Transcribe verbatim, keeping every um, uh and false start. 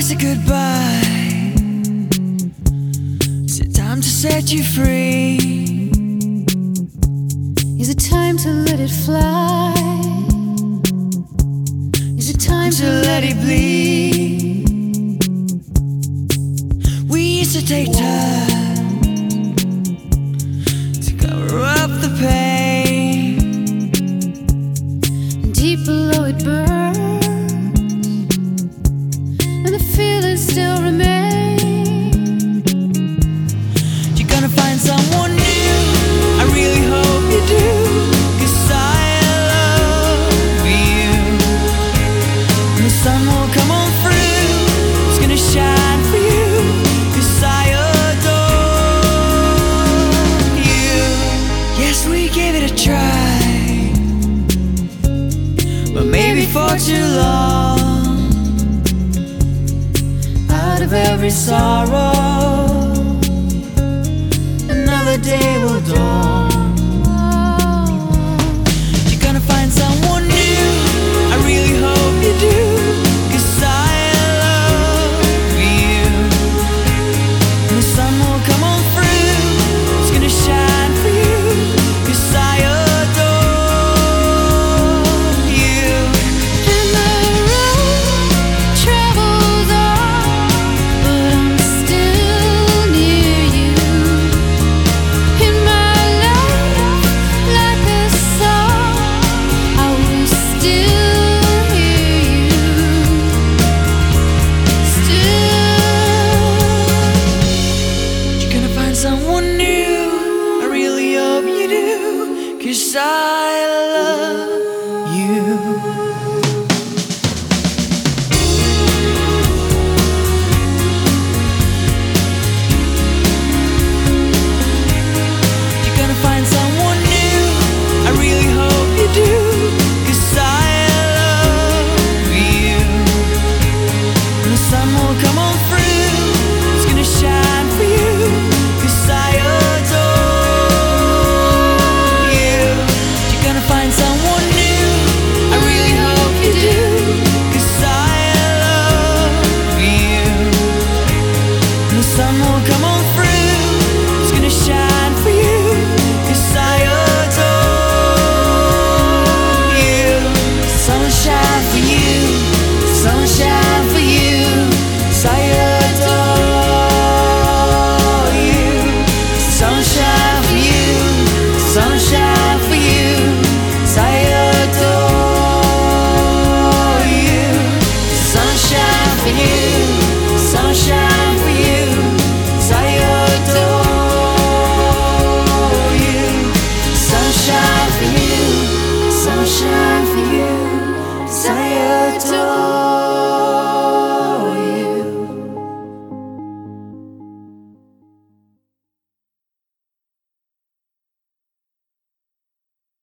kiss it goodbye. Is it time to set you free? Is it time to let it fly? Is it time to let it bleed? We used to take time to cover up the pain, and deep below it burns, and the feelings still remain. You're gonna find someone new, I really hope you do, 'cause I love you. And the sun will come on through, it's gonna shine for you, 'cause I adore you. Yes, we gave it a try, but maybe for too long. Out of every sorrow, another day will dawn. You're gonna find someone new, I really hope you do, 'cause I love you. And the sun will come on through, it's gonna shine for you, 'cause I adore you. And the road travels on, but I'm still near you. In my life, like a song, I will still hear you. Still. You're gonna find someone new, I really hope you do, 'cause I love you. You're gonna find someone new, I really hope you do, 'cause I love you. And the sun will come on through, it's gonna shine for you, 'cause I adore you. You're gonna find someone new, I really hope you do, 'cause I love you. And the sun will come on through, it's gonna shine for you, 'cause I adore you. Sun will shine for you, sun will shine for you, 'cause I adore you. Sun will shine for you, sun will shine for you, 'cause I adore you. Sun will shine for you, sun will shine for you, 'cause I adore you. Sun will shine for you, sun will shine for you.